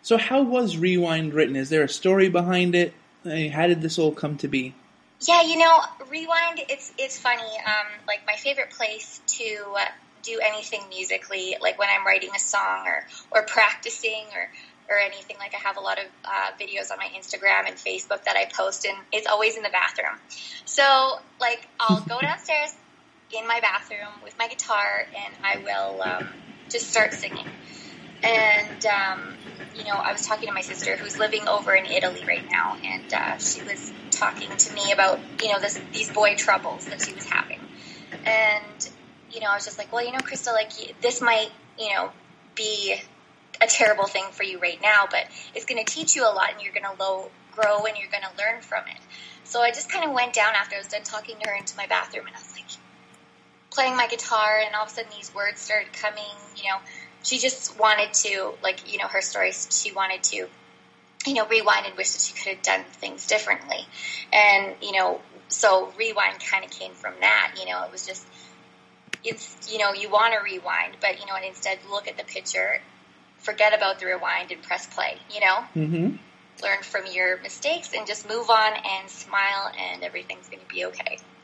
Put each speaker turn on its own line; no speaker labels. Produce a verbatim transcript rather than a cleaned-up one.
So how was Rewind written? Is there a story behind it? I mean, how did this all come to be?
Yeah, you know, Rewind, it's it's funny. Um, like, my favorite place to uh, do anything musically, like when I'm writing a song or, or practicing or, or anything, like I have a lot of uh, videos on my Instagram and Facebook that I post, and it's always in the bathroom. So, like, I'll go downstairs in my bathroom with my guitar, and I will um, just start singing. And, um, you know, I was talking to my sister who's living over in Italy right now, and uh, she was talking to me about, you know, this, these boy troubles that she was having. And, you know, I was just like, well, you know, Krista, like, this might, you know, be a terrible thing for you right now, but it's going to teach you a lot, and you're going to lo- grow, and you're going to learn from it. So I just kind of went down after I was done talking to her into my bathroom, and I was like playing my guitar, and all of a sudden these words started coming. You know, she just wanted to, like, you know, her stories, she wanted to, you know, rewind and wish that she could have done things differently. And, you know, so Rewind kind of came from that. You know, it was just, it's, you know, you want to rewind, but, you know, and instead look at the picture, forget about the rewind, and press play, you know?
Mm-hmm.
Learn from your mistakes and just move on and smile, and everything's going to be okay.